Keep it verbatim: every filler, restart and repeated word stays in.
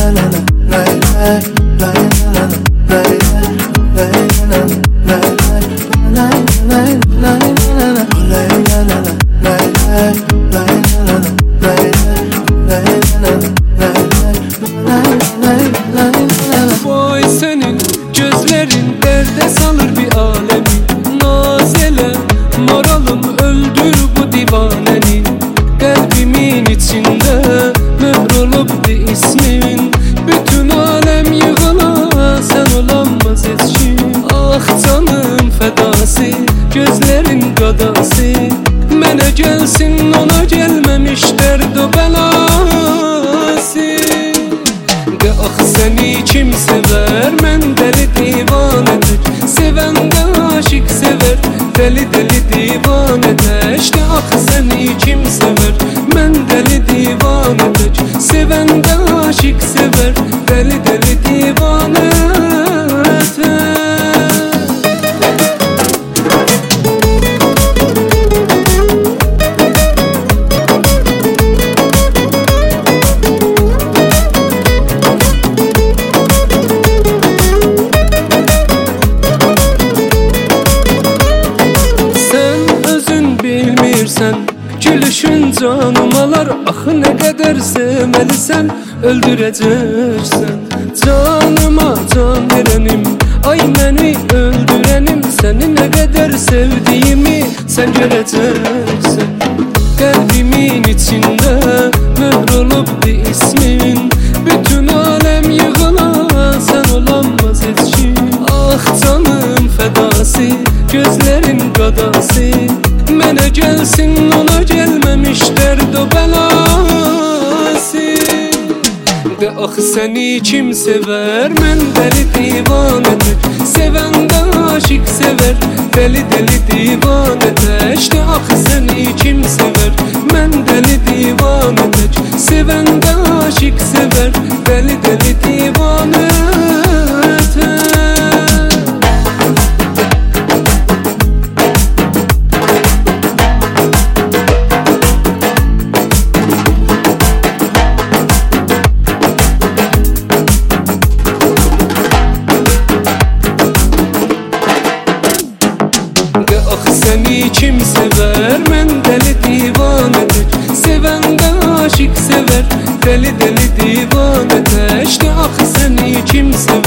Vay senin gözlerin derde salır bir alemi. Nazele moralım öldür bu divaneni. Kalbimin içinde mühr olubdu ismin. Bütün alem yığıla sen olamaz eşim. Ah canım fedası, gözlerin qadası. Mənə gelsin ona gelmemiş derd o belası. De ah seni kim sever, mən deli divanədir. Sevəndə aşık sever, deli deli divanədir. De ah seni kim sever, mən deli divanədir. Sevəndə aşık sever, deli deli divanədir. Bilmirsən, gülüşün canım alar. Axı nə qədər sevməlisən, öldürəcəksən. Canıma can verənim, ay məni öldürənim. Səni nə qədər sevdiyimi sən görəcəksən. Qəlbimin içində möhr olubdu ismin. Bütün aləm yığıla sən olamaz heç kim. Ah canım fədası, gözlərin qadası. Mənə gelsin ona gelmemiş derd o belası. De ah seni kim sever, mən deli divanədir. Sevəndə aşık sever, deli deli divanədir. De ah seni kim sever, mən deli divanədir. Sevəndə aşık sever, deli deli divanədir. Seni kim sever, mən deli divanədir. Sevəndə aşık sever, deli deli divanədir. De ah seni kim sever.